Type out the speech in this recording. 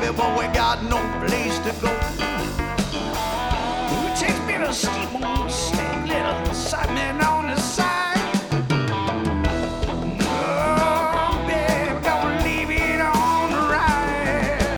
baby, but we got no place to go. It takes me to Steamboat St. Little.